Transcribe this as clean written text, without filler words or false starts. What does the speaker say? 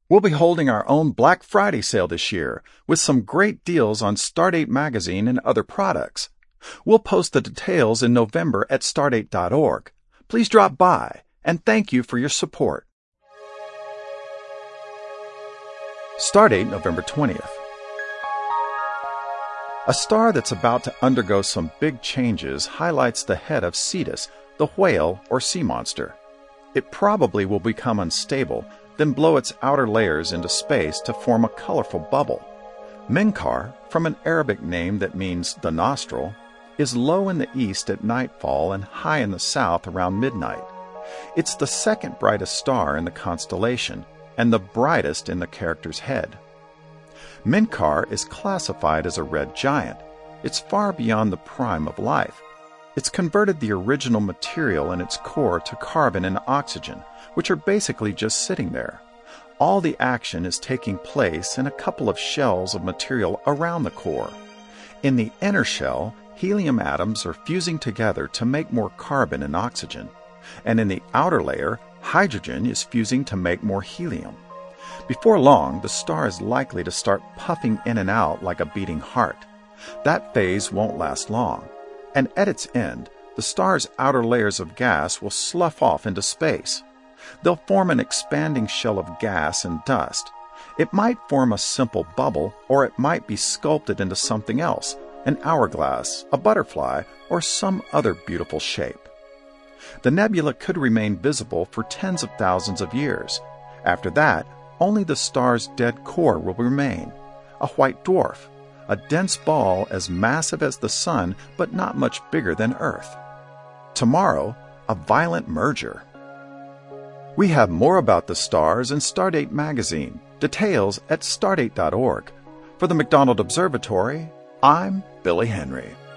We'll be holding our own Black Friday sale this year with some great deals on Stardate magazine and other products. We'll post the details in November at stardate.org. Please drop by, and thank you for your support. Stardate, November 20th. A star that's about to undergo some big changes highlights the head of Cetus, the whale or sea monster. It probably will become unstable, then blow its outer layers into space to form a colorful bubble. Menkar, from an Arabic name that means the nostril, is low in the east at nightfall and high in the south around midnight. It's the second brightest star in the constellation, and the brightest in the character's head. Menkar is classified as a red giant. It's far beyond the prime of life. It's converted the original material in its core to carbon and oxygen, which are basically just sitting there. All the action is taking place in a couple of shells of material around the core. In the inner shell, helium atoms are fusing together to make more carbon and oxygen, and in the outer layer, hydrogen is fusing to make more helium. Before long, the star is likely to start puffing in and out like a beating heart. That phase won't last long, and at its end, the star's outer layers of gas will slough off into space. They'll form an expanding shell of gas and dust. It might form a simple bubble, or it might be sculpted into something else, an hourglass, a butterfly, or some other beautiful shape. The nebula could remain visible for tens of thousands of years. After that, only the star's dead core will remain, a white dwarf, a dense ball as massive as the sun but not much bigger than Earth. Tomorrow, a violent merger. We have more about the stars in Stardate magazine. Details at stardate.org. For the McDonald Observatory, I'm Billy Henry.